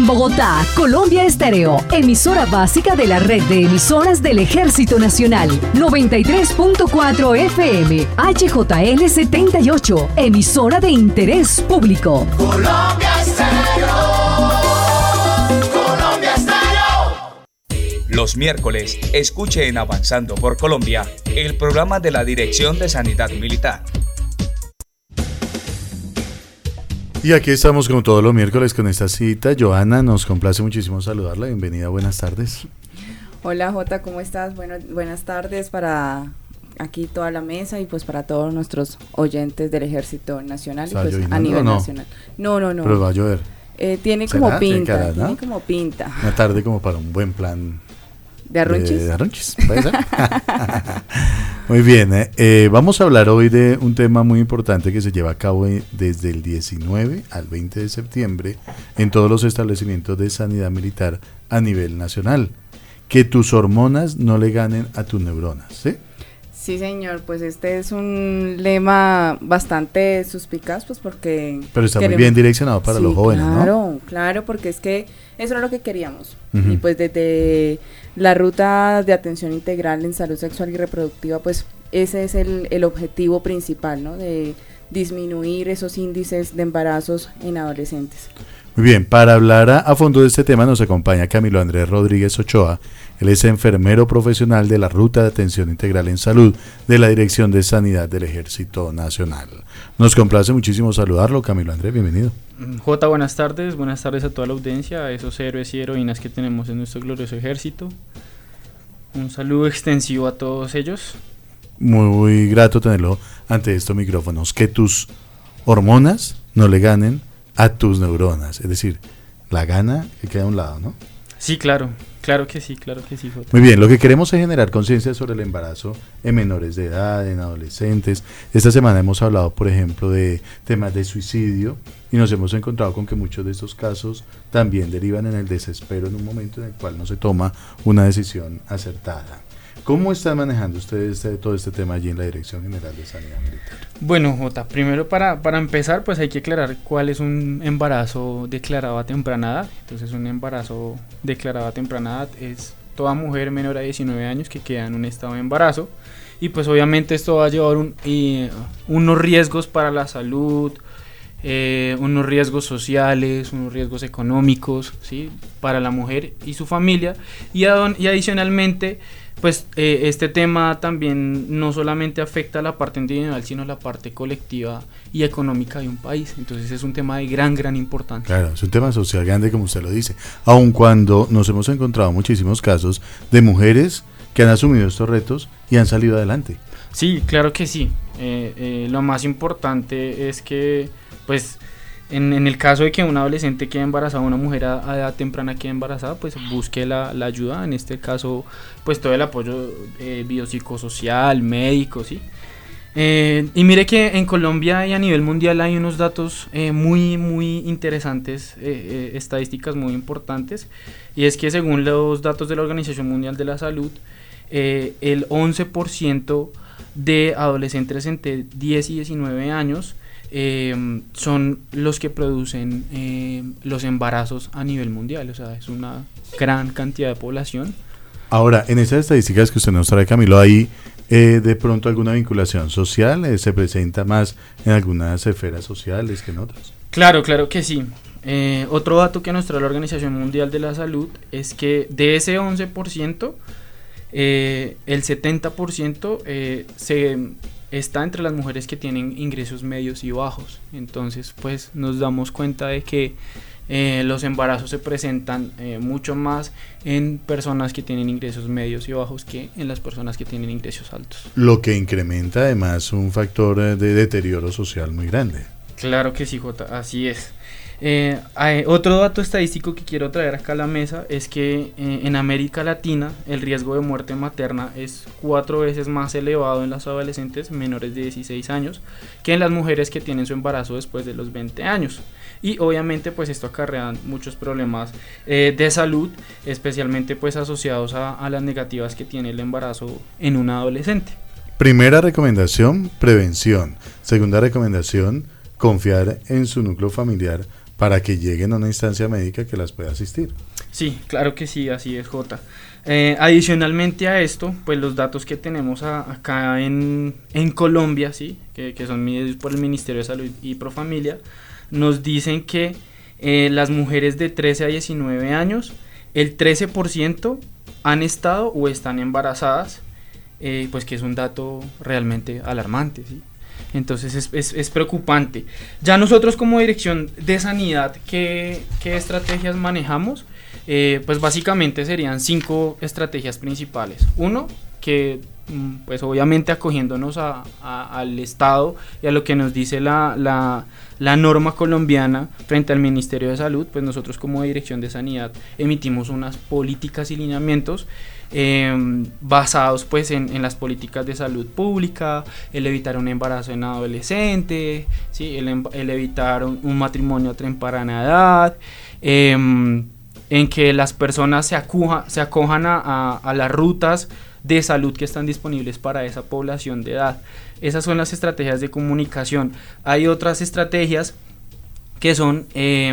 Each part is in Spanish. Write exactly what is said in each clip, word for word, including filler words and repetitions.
Bogotá, Colombia Estéreo, emisora básica de la red de emisoras del Ejército Nacional. noventa y tres punto cuatro F M, H J L setenta y ocho, emisora de interés público. Colombia Estéreo. Colombia Estéreo. Los miércoles, escuche en Avanzando por Colombia el programa de la Dirección de Sanidad Militar. Y aquí estamos como todos los miércoles con esta cita. Joana, nos complace muchísimo saludarla. Bienvenida, buenas tardes. Hola Jota, ¿cómo estás? Bueno, buenas tardes para aquí toda la mesa y pues para todos nuestros oyentes del Ejército Nacional y pues a nivel no? nacional. No, no, no. Pero va a llover. Eh, tiene como ¿Será? pinta, Cara, ¿no? tiene como pinta. Una tarde como para un buen plan. ¿De arrunchis? De, de arrunchis, ¿puede ser? Muy bien, eh, eh, vamos a hablar hoy de un tema muy importante que se lleva a cabo desde el diecinueve al veinte de septiembre en todos los establecimientos de sanidad militar a nivel nacional. Que tus hormonas no le ganen a tus neuronas, ¿sí? Sí, señor, pues este es un lema bastante suspicaz, pues porque... Pero está queremos... muy bien direccionado para sí, los jóvenes, claro, ¿no? Claro, claro, porque es que eso era lo que queríamos. Uh-huh. Y pues desde la ruta de atención integral en salud sexual y reproductiva, pues ese es el, el objetivo principal, ¿no? De disminuir esos índices de embarazos en adolescentes. Muy bien, para hablar a, a fondo de este tema nos acompaña Camilo Andrés Rodríguez Ochoa. Él es enfermero profesional de la Ruta de Atención Integral en Salud de la Dirección de Sanidad del Ejército Nacional. Nos complace muchísimo saludarlo, Camilo Andrés, bienvenido. Jota, buenas tardes, buenas tardes a toda la audiencia, a esos héroes y heroínas que tenemos en nuestro glorioso ejército. Un saludo extensivo a todos ellos. Muy, muy grato tenerlo ante estos micrófonos. Que tus hormonas no le ganen a tus neuronas, es decir, la gana que queda a un lado, ¿no? Sí, claro, claro que sí, claro que sí, Jota. Muy bien, lo que queremos es generar conciencia sobre el embarazo en menores de edad, en adolescentes. Esta semana hemos hablado, por ejemplo, de temas de suicidio y nos hemos encontrado con que muchos de estos casos también derivan en el desespero en un momento en el cual no se toma una decisión acertada. ¿Cómo están manejando ustedes este, todo este tema allí en la Dirección General de Sanidad Militar? Bueno, Jota, primero para, para empezar, pues hay que aclarar cuál es un embarazo declarado a temprana edad. Entonces, un embarazo declarado a temprana edad es toda mujer menor a diecinueve años que queda en un estado de embarazo. Y pues obviamente esto va a llevar un, y, unos riesgos para la salud, eh, unos riesgos sociales, unos riesgos económicos, ¿sí? Para la mujer y su familia. Y, adon, y adicionalmente... Pues eh, este tema también no solamente afecta a la parte individual, sino a la parte colectiva y económica de un país. Entonces es un tema de gran, gran importancia. Claro, es un tema social grande, como usted lo dice. Aun cuando nos hemos encontrado muchísimos casos de mujeres que han asumido estos retos y han salido adelante. Sí, claro que sí. Eh, eh, lo más importante es que, pues... En, en el caso de que un adolescente quede embarazada, una mujer a, a edad temprana quede embarazada, pues busque la, la ayuda, en este caso, pues todo el apoyo eh, biopsicosocial, médico, ¿sí? Eh, y mire que en Colombia y a nivel mundial hay unos datos eh, muy, muy interesantes, eh, eh, estadísticas muy importantes, y es que según los datos de la Organización Mundial de la Salud, eh, el once por ciento de adolescentes entre diez y diecinueve años Eh, son los que producen eh, los embarazos a nivel mundial, o sea, es una gran cantidad de población. Ahora, en esas estadísticas que usted nos trae, Camilo, ¿hay eh, de pronto alguna vinculación social? Eh, ¿Se presenta más en algunas esferas sociales que en otras? Claro, claro que sí. Eh, otro dato que nos trae la Organización Mundial de la Salud es que de ese once por ciento, eh, el setenta por ciento eh, se... está entre las mujeres que tienen ingresos medios y bajos. Entonces, pues nos damos cuenta de que eh, los embarazos se presentan eh, mucho más en personas que tienen ingresos medios y bajos que en las personas que tienen ingresos altos. Lo que incrementa además un factor de deterioro social muy grande. Claro que sí, Jota, así es. Eh, hay otro dato estadístico que quiero traer acá a la mesa es que eh, en América Latina el riesgo de muerte materna es cuatro veces más elevado en las adolescentes menores de dieciséis años que en las mujeres que tienen su embarazo después de los veinte años. Y obviamente pues esto acarrea muchos problemas eh, de salud, especialmente pues asociados a, a las negativas que tiene el embarazo en un adolescente. Primera recomendación, prevención. Segunda recomendación, confiar en su núcleo familiar para que lleguen a una instancia médica que las pueda asistir. Sí, claro que sí, así es, Jota. Eh, adicionalmente a esto, pues los datos que tenemos a, acá en, en Colombia, ¿sí? que, que son medidos por el Ministerio de Salud y Profamilia, nos dicen que eh, las mujeres de trece a diecinueve años, el trece por ciento han estado o están embarazadas, eh, pues que es un dato realmente alarmante, ¿sí? Entonces es, es, es preocupante. Ya nosotros como Dirección de Sanidad, ¿qué, qué estrategias manejamos? Eh, pues básicamente serían cinco estrategias principales. Uno, que pues obviamente acogiéndonos a, a, al Estado y a lo que nos dice la, la, la norma colombiana frente al Ministerio de Salud, pues nosotros como Dirección de Sanidad emitimos unas políticas y lineamientos eh, basados pues en, en las políticas de salud pública, el evitar un embarazo en adolescente, ¿sí? el, el evitar un, un matrimonio a temprana edad, eh, en que las personas se, acuja, se acojan a, a, a las rutas de salud que están disponibles para esa población de edad. Esas son las estrategias de comunicación. Hay otras estrategias que son eh,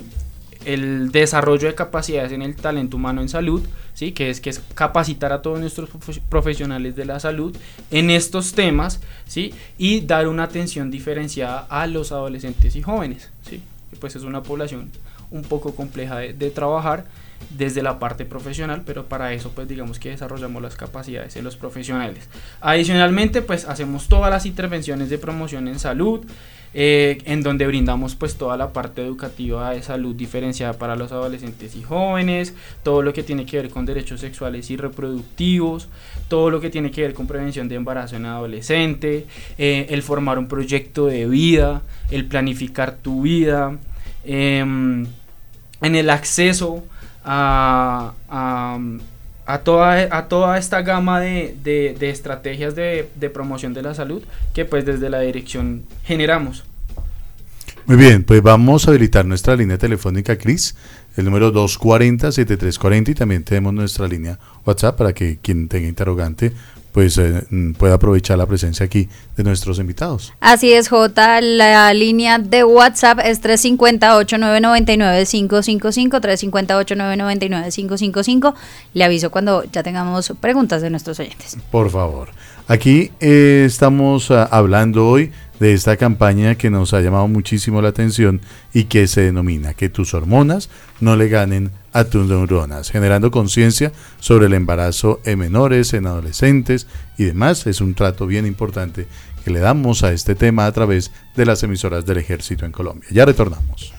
el desarrollo de capacidades en el talento humano en salud, ¿sí? que, es, que es capacitar a todos nuestros profesionales de la salud en estos temas, ¿sí? y dar una atención diferenciada a los adolescentes y jóvenes, ¿sí? que pues es una población un poco compleja de, de trabajar desde la parte profesional, pero para eso pues digamos que desarrollamos las capacidades de los profesionales. Adicionalmente pues hacemos todas las intervenciones de promoción en salud, eh, en donde brindamos pues toda la parte educativa de salud diferenciada para los adolescentes y jóvenes, todo lo que tiene que ver con derechos sexuales y reproductivos, todo lo que tiene que ver con prevención de embarazo en adolescente, eh, el formar un proyecto de vida, el planificar tu vida, eh, en el acceso A, a, a, toda, a toda esta gama de, de, de estrategias de, de promoción de la salud que pues desde la dirección generamos. Muy bien, pues vamos a habilitar nuestra línea telefónica, Cris, el número dos cuatro cero, siete tres cuatro cero, y también tenemos nuestra línea WhatsApp para que quien tenga interrogante pues eh, pueda aprovechar la presencia aquí de nuestros invitados. Así es, Jota, la línea de WhatsApp es tres cinco cero, ocho nueve nueve nueve, cinco cinco cinco, tres cinco cero, ocho nueve nueve nueve, cinco cinco cinco. Le aviso cuando ya tengamos preguntas de nuestros oyentes. Por favor. Aquí eh, estamos uh, hablando hoy de esta campaña que nos ha llamado muchísimo la atención y que se denomina Que tus hormonas no le ganen a tus neuronas, generando conciencia sobre el embarazo en menores, en adolescentes y demás. Es un trato bien importante que le damos a este tema a través de las emisoras del Ejército en Colombia. Ya retornamos.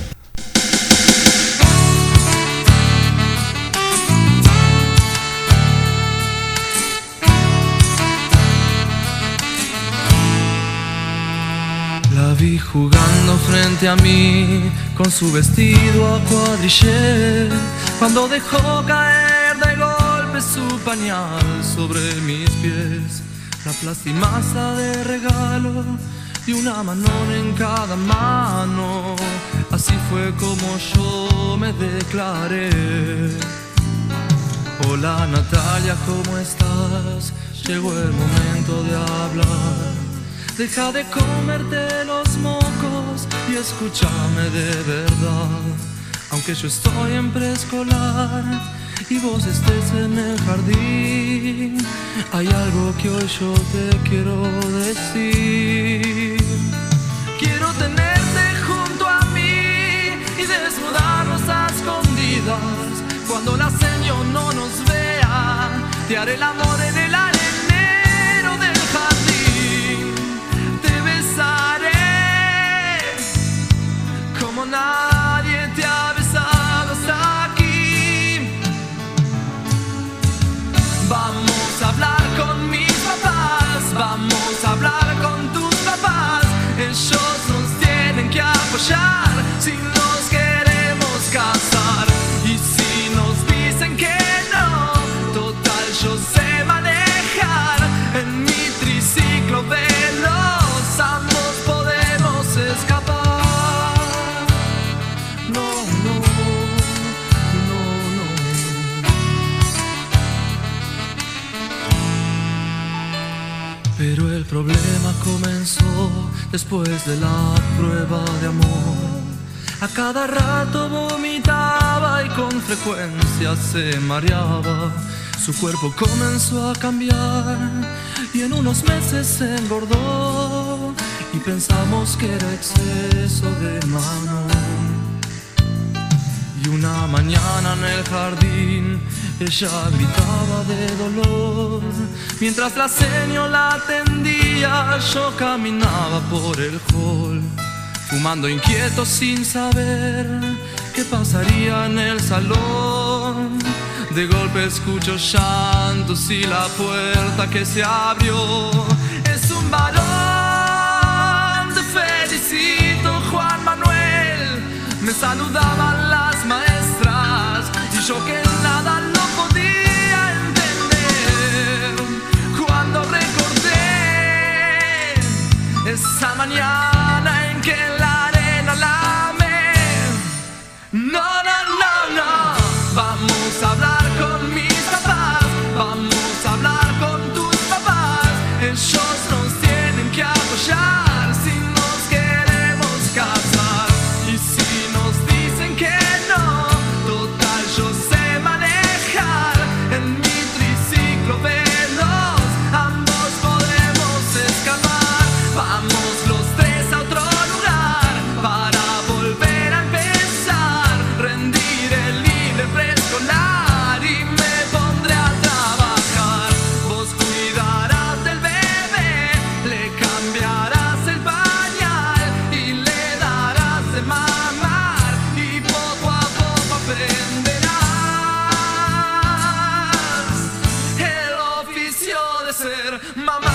La vi jugando frente a mí con su vestido a cuadrillé, cuando dejó caer de golpe su pañal sobre mis pies. La plastimaza de regalo y una manón en cada mano, así fue como yo me declaré. Hola Natalia, ¿cómo estás? Llegó el momento de hablar. Deja de comerte los mocos y escúchame de verdad. Aunque yo estoy en preescolar y vos estés en el jardín, hay algo que hoy yo te quiero decir. Quiero tenerte junto a mí y desnudarnos a escondidas. Cuando la señor no nos vea, te haré el amor en el arenero del jardín. Como nadie te ha besado hasta aquí. Vamos a hablar con mis papás, vamos a hablar con tus papás. Ellos nos tienen que apoyar si nos queremos casar. Y si nos dicen que no, total yo sé manejar en mi triciclo veloz. Ambos podemos escapar. Pero el problema comenzó después de la prueba de amor. A cada rato vomitaba y con frecuencia se mareaba. Su cuerpo comenzó a cambiar y en unos meses se engordó y pensamos que era exceso de mano. Y una mañana en el jardín ella gritaba de dolor. Mientras la señora la atendía, yo caminaba por el hall, fumando inquieto sin saber qué pasaría en el salón. De golpe escucho llantos y la puerta que se abrió. Es un varón, te felicito, Juan Manuel. Me saludaban las maestras y yo que nada lo podía entender. Cuando recordé esa mañana en que la arena la amé. No, no, no, no. Vamos a hablar con mis papás, vamos a hablar con tus papás. Ellos nos tienen que apoyar si nos queremos casar. Y si nos dicen que no, total yo sé manejar. En mi triciclo veloz ambos podremos escapar. Vamos los tres a otro lugar para volver a empezar. Rendir el libre preescolar y me pondré a trabajar. Vos cuidarás del bebé, le cambiarás el pañal y le darás de mamar y poco a poco aprenderás el oficio de ser mamá.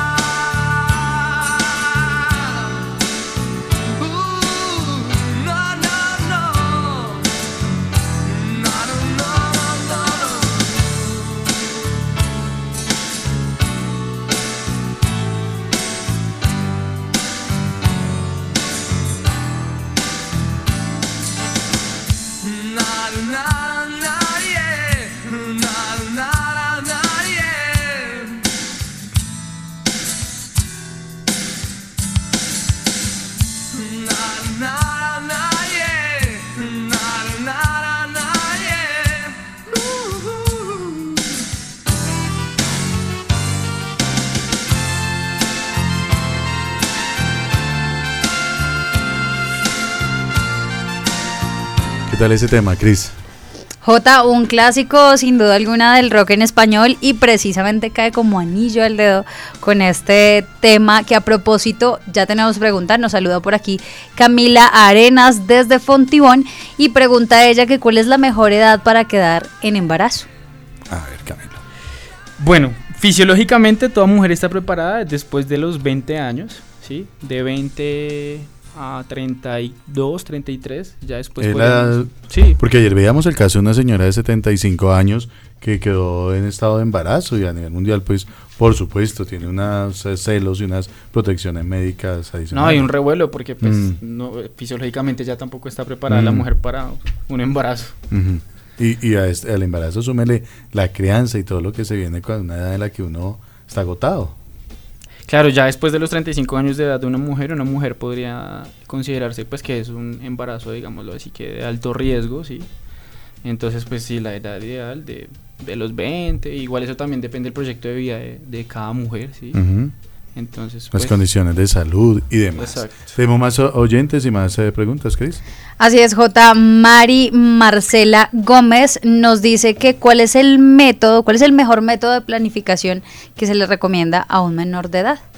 Uh, no, no, no. No, no, no, no, no. Na, na, na, yeah. Na, na, na, yeah. Na, na, na, yeah. Na, na, na, yeah. Ooh. ¿Qué tal ese tema, Cris? Jota, un clásico sin duda alguna del rock en español y precisamente cae como anillo al dedo con este tema que a propósito ya tenemos pregunta, nos saluda por aquí Camila Arenas desde Fontibón y pregunta a ella que cuál es la mejor edad para quedar en embarazo. A ver, Camilo. Bueno, fisiológicamente toda mujer está preparada después de los veinte años, ¿sí? De veinte a treinta y dos, treinta y tres, ya después Eh, podemos- la- Sí, Porque ayer veíamos el caso de una señora de setenta y cinco años que quedó en estado de embarazo y a nivel mundial, pues, por supuesto, tiene unos eh, celos y unas protecciones médicas adicionales. no, hay un revuelo porque pues Mm. no, fisiológicamente ya tampoco está preparada Mm. la mujer para un embarazo. Ujú. Y, y a este, al embarazo súmele la crianza y todo lo que se viene con una edad en la que uno está agotado. Claro, ya después de los treinta y cinco años de edad de una mujer, una mujer podría considerarse pues que es un embarazo, digámoslo así, que de alto riesgo, ¿sí? Entonces, pues sí, la edad ideal de, de los veinte, igual eso también depende del proyecto de vida de, de cada mujer, ¿sí? Ujú. Entonces, Las pues, condiciones de salud y demás. Exacto. Tenemos más o- oyentes y más eh, preguntas, Cris. Así es, Jota. Mari Marcela Gómez nos dice que cuál es el método, cuál es el mejor método de planificación que se le recomienda a un menor de edad.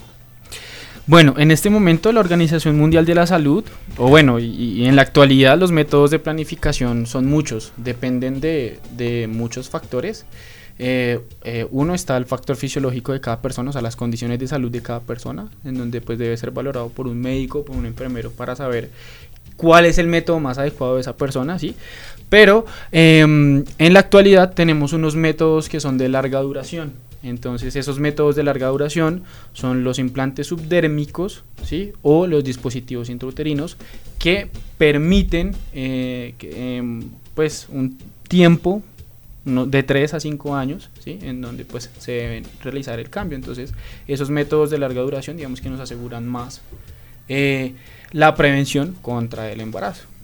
Bueno, en este momento la Organización Mundial de la Salud, o bueno, y, y en la actualidad los métodos de planificación son muchos, dependen de, de muchos factores. Eh, eh, uno está el factor fisiológico de cada persona, o sea, las condiciones de salud de cada persona, en donde pues debe ser valorado por un médico, por un enfermero, para saber cuál es el método más adecuado de esa persona, ¿sí? Pero eh, en la actualidad tenemos unos métodos que son de larga duración. Entonces esos métodos de larga duración son los implantes subdérmicos, ¿sí? O los dispositivos intrauterinos que permiten eh, que, eh, pues un tiempo no, de tres a cinco años, ¿sí? En donde pues se deben realizar el cambio. Entonces esos métodos de larga duración digamos que nos aseguran más eh, la prevención contra el embarazo.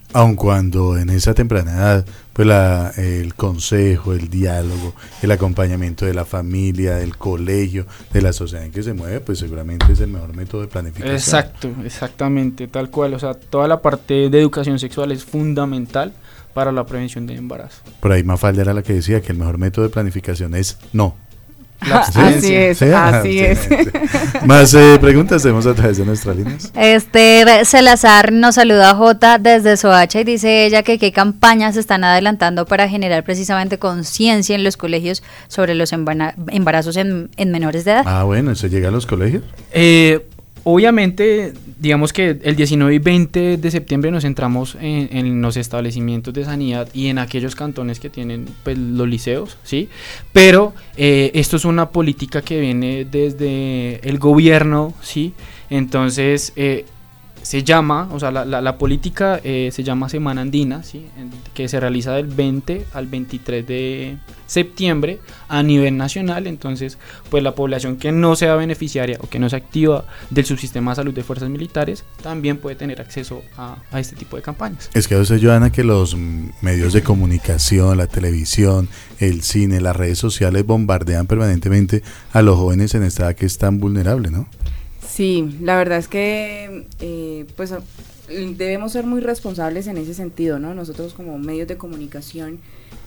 Aun cuando en esa temprana edad, pues la, el consejo, el diálogo, el acompañamiento de la familia, del colegio, de la sociedad en que se mueve, pues seguramente es el mejor método de planificación. Exacto, exactamente, tal cual. O sea, toda la parte de educación sexual es fundamental para la prevención de embarazo. Por ahí Mafalda era la que decía que el mejor método de planificación es no. La así es, ¿sí? así sí, es. Sí. Más eh, preguntas tenemos a través de nuestras líneas. Este Salazar nos saluda a Jota desde Soacha y dice ella que qué campañas se están adelantando para generar precisamente conciencia en los colegios sobre los embana- embarazos en, en menores de edad. Ah, bueno, ¿eso llega a los colegios? Eh, obviamente, digamos que el diecinueve y veinte de septiembre nos centramos en, en los establecimientos de sanidad y en aquellos cantones que tienen pues, los liceos, ¿sí? Pero eh, esto es una política que viene desde el gobierno, ¿sí? Entonces, eh, se llama, o sea, la, la, la política eh, se llama Semana Andina, ¿sí? En, que se realiza del veinte al veintitrés de septiembre a nivel nacional. Entonces, pues la población que no sea beneficiaria o que no sea activa del subsistema de salud de fuerzas militares también puede tener acceso a, a este tipo de campañas. Es que a veces, Joana, que los medios de comunicación, la televisión, el cine, las redes sociales bombardean permanentemente a los jóvenes en esta edad que es tan vulnerable, ¿no? Sí, la verdad es que eh, pues debemos ser muy responsables en ese sentido, ¿no? Nosotros como medios de comunicación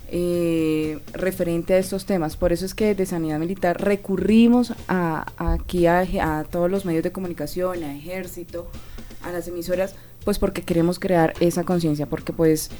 eh, referente a estos temas. Por eso es que de Sanidad Militar recurrimos a, a aquí a, a todos los medios de comunicación, a Ejército, a las emisoras, pues porque queremos crear esa conciencia, porque pues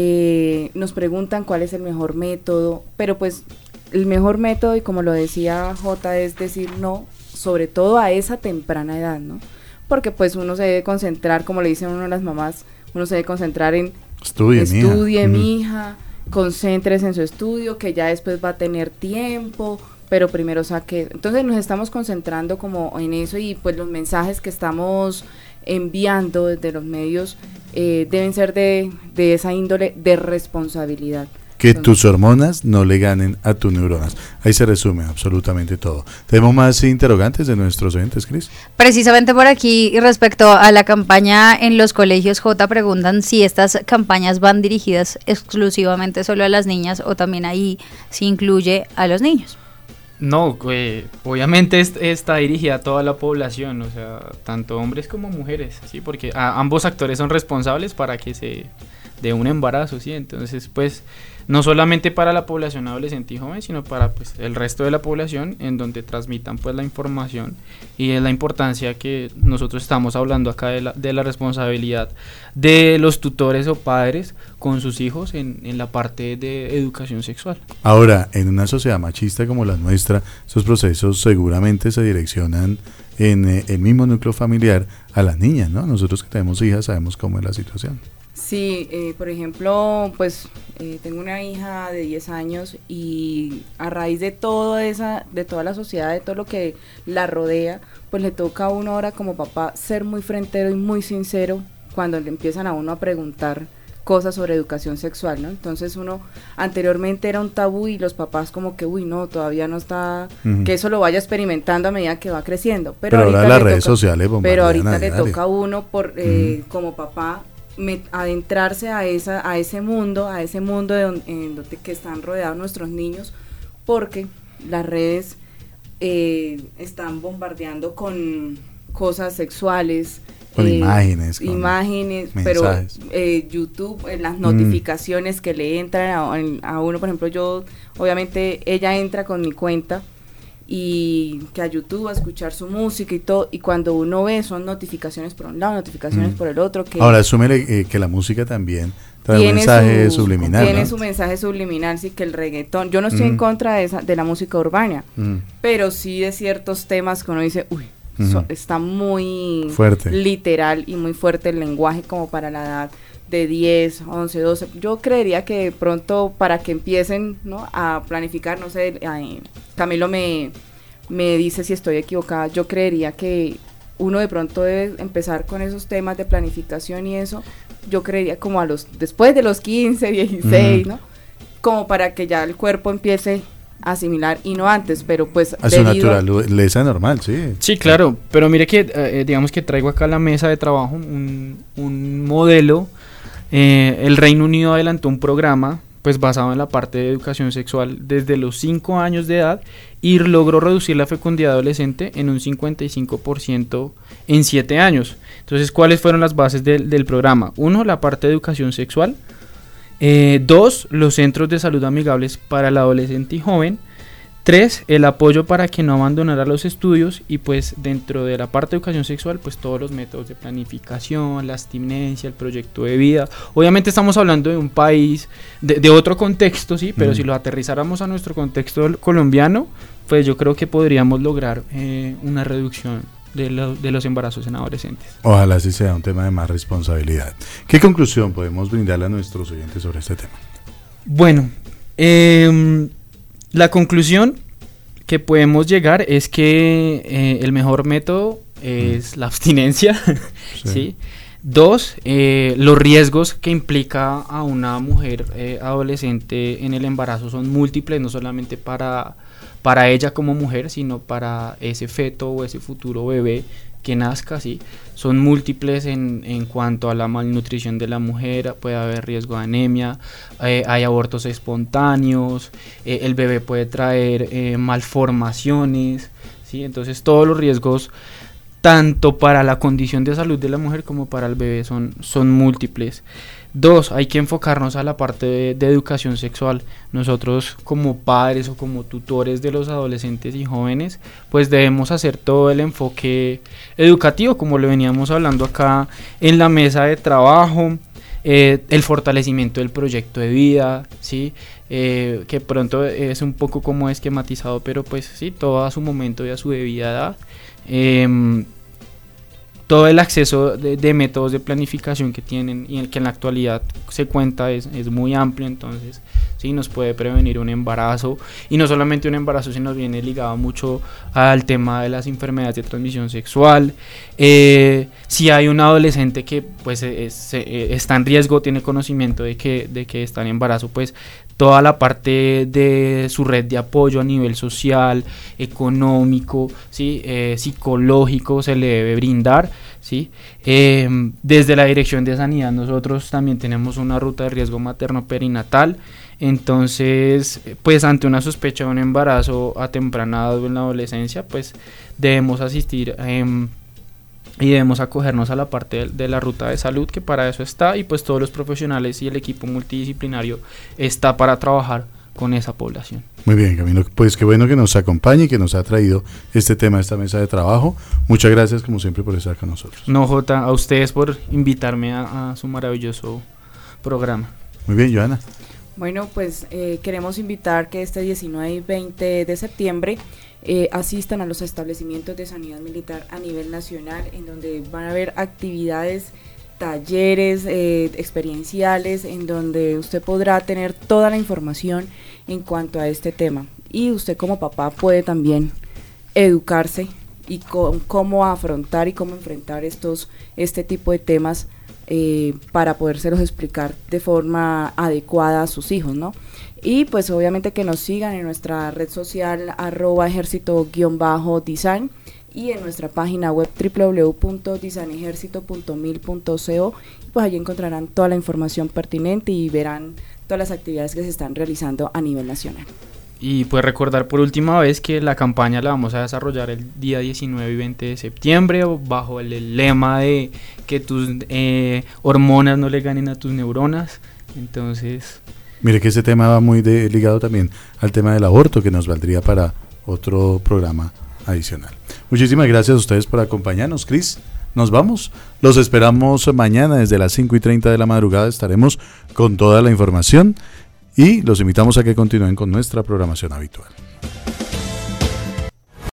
eh, nos preguntan cuál es el mejor método, pero pues el mejor método, y como lo decía Jota, es decir no, sobre todo a esa temprana edad, ¿no? Porque pues uno se debe concentrar, como le dicen uno a las mamás, uno se debe concentrar en estudie, estudie mija, mi hija, concéntrese en su estudio, que ya después va a tener tiempo, pero primero saque. Entonces nos estamos concentrando como en eso, y pues los mensajes que estamos enviando desde los medios eh, deben ser de, de esa índole de responsabilidad. Que Entonces, tus hormonas no le ganen a tus neuronas. Ahí se resume absolutamente todo. ¿Tenemos más interrogantes de nuestros oyentes, Cris? Precisamente por aquí, y respecto a la campaña en los colegios, J, preguntan si estas campañas van dirigidas exclusivamente solo a las niñas o también ahí se incluye a los niños. No, eh, obviamente es, está dirigida a toda la población, o sea, tanto hombres como mujeres, ¿sí? Porque a, ambos actores son responsables para que se dé un embarazo, ¿sí? Entonces, pues, no solamente para la población adolescente y joven, sino para pues el resto de la población, en donde transmitan pues la información, y es la importancia que nosotros estamos hablando acá de la, de la responsabilidad de los tutores o padres con sus hijos en, en la parte de educación sexual. Ahora, en una sociedad machista como la nuestra, esos procesos seguramente se direccionan en eh, el mismo núcleo familiar a las niñas, ¿no? Nosotros que tenemos hijas sabemos cómo es la situación. Sí, eh, por ejemplo, pues eh, tengo una hija de diez años, y a raíz de todo esa, de toda la sociedad, de todo lo que la rodea, pues le toca a uno ahora como papá ser muy frentero y muy sincero cuando le empiezan a uno a preguntar cosas sobre educación sexual, ¿no? Entonces uno, anteriormente era un tabú y los papás como que, uy, no, todavía no está, uh-huh. que eso lo vaya experimentando a medida que va creciendo. Pero, pero ahora las le redes toca, sociales Pero ahorita a le diario. toca a uno, por eh, uh-huh. como papá, Me, adentrarse a esa a ese mundo, a ese mundo de don, en donde que están rodeados nuestros niños, porque las redes eh, están bombardeando con cosas sexuales, con eh, imágenes, con imágenes, mensajes. Pero eh, YouTube, eh, las notificaciones mm. que le entran a, a uno, por ejemplo, yo, obviamente, ella entra con mi cuenta y que a YouTube a escuchar su música y todo, y cuando uno ve son notificaciones por un lado, notificaciones mm. por el otro. Que ahora asúmele eh, que la música también trae un mensaje su, subliminal, tiene ¿no? su mensaje subliminal, sí, que el reggaetón, yo no estoy mm. en contra de esa, de la música urbana, mm. pero sí de ciertos temas que uno dice, uy, mm. so, está muy fuerte, literal y muy fuerte el lenguaje como para la edad de diez, once, doce. Yo creería que de pronto para que empiecen, ¿no?, a planificar, no sé, ay, Camilo me, me dice si estoy equivocada, yo creería que uno de pronto debe empezar con esos temas de planificación y eso, yo creería como a los, después de los quince, dieciséis, mm. ¿no?, como para que ya el cuerpo empiece a asimilar, y no antes, pero pues a su naturaleza normal, sí. Sí, claro, pero mire que, eh, digamos que traigo acá a la mesa de trabajo un, un modelo Eh, el Reino Unido adelantó un programa pues basado en la parte de educación sexual desde los cinco años de edad y logró reducir la fecundidad adolescente en un cincuenta y cinco por ciento en siete años. Entonces, ¿cuáles fueron las bases del, del programa? Uno, la parte de educación sexual. Eh, dos, los centros de salud amigables para el adolescente y joven. Tres, el apoyo para que no abandonara los estudios y pues dentro de la parte de educación sexual pues todos los métodos de planificación, la abstinencia, el proyecto de vida. Obviamente estamos hablando de un país, de, de otro contexto, sí, pero mm. si lo aterrizáramos a nuestro contexto colombiano, pues yo creo que podríamos lograr eh, una reducción de, lo, de los embarazos en adolescentes. Ojalá sí sea un tema de más responsabilidad. ¿Qué conclusión podemos brindarle a nuestros oyentes sobre este tema? Bueno, eh... la conclusión que podemos llegar es que eh, el mejor método es mm. la abstinencia, sí. ¿sí? Dos, eh, los riesgos que implica a una mujer eh, adolescente en el embarazo son múltiples, no solamente para, para ella como mujer, sino para ese feto o ese futuro bebé que nazca, ¿sí? Son múltiples en, en cuanto a la malnutrición de la mujer, puede haber riesgo de anemia, eh, hay abortos espontáneos, eh, el bebé puede traer eh, malformaciones, ¿sí? Entonces todos los riesgos, tanto para la condición de salud de la mujer como para el bebé, son, son múltiples. Dos, hay que enfocarnos a la parte de, de educación sexual. Nosotros como padres o como tutores de los adolescentes y jóvenes, pues debemos hacer todo el enfoque educativo, como lo veníamos hablando acá en la mesa de trabajo, eh, el fortalecimiento del proyecto de vida, ¿sí? Eh, que pronto es un poco como esquematizado, pero pues sí, todo a su momento y a su debida edad. Eh, todo el acceso de, de métodos de planificación que tienen y el que en la actualidad se cuenta es, es muy amplio, entonces sí nos puede prevenir un embarazo, y no solamente un embarazo, sino viene ligado mucho al tema de las enfermedades de transmisión sexual. Eh, si hay un adolescente que pues es, es, está en riesgo, tiene conocimiento de que, de que está en embarazo, pues toda la parte de su red de apoyo a nivel social, económico, ¿sí? eh, psicológico se le debe brindar, ¿sí? Eh, desde la Dirección de Sanidad nosotros también tenemos una ruta de riesgo materno-perinatal. Entonces, pues ante una sospecha de un embarazo a temprana edad o en la adolescencia, pues debemos asistir eh, y debemos acogernos a la parte de, de la ruta de salud, que para eso está, y pues todos los profesionales y el equipo multidisciplinario está para trabajar con esa población. Muy bien, Camilo, pues qué bueno que nos acompañe y que nos ha traído este tema a esta mesa de trabajo. Muchas gracias como siempre por estar con nosotros. No, Jota, a ustedes por invitarme a, a su maravilloso programa. Muy bien, Joana. Bueno, pues eh, queremos invitar que este diecinueve y veinte de septiembre eh, asistan a los establecimientos de sanidad militar a nivel nacional, en donde van a haber actividades, talleres eh, experienciales, en donde usted podrá tener toda la información en cuanto a este tema, y usted como papá puede también educarse y con, cómo afrontar y cómo enfrentar estos este tipo de temas eh, para podérselos explicar de forma adecuada a sus hijos, ¿no? Y pues obviamente que nos sigan en nuestra red social arroba ejército guión bajo design, y en nuestra página web doble u doble u doble u punto design ejército punto mil punto co, pues allí encontrarán toda la información pertinente y verán todas las actividades que se están realizando a nivel nacional. Y pues recordar por última vez que la campaña la vamos a desarrollar el día diecinueve y veinte de septiembre bajo el, el lema de que tus eh, hormonas no le ganen a tus neuronas. Entonces, mire que ese tema va muy de, ligado también al tema del aborto, que nos valdría para otro programa adicional. Muchísimas gracias a ustedes por acompañarnos. Cris, nos vamos. Los esperamos mañana desde las cinco y treinta de la madrugada. Estaremos con toda la información y los invitamos a que continúen con nuestra programación habitual.